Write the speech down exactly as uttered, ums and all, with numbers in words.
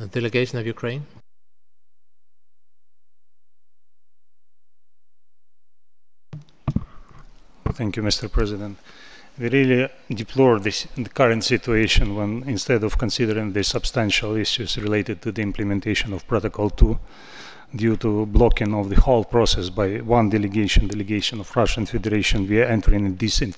delegation of Ukraine. Thank you, Mister President. We really deplore this the current situation when, instead of considering the substantial issues related to the implementation of Protocol two, due to blocking of the whole process by one delegation, delegation of Russian Federation, we are entering this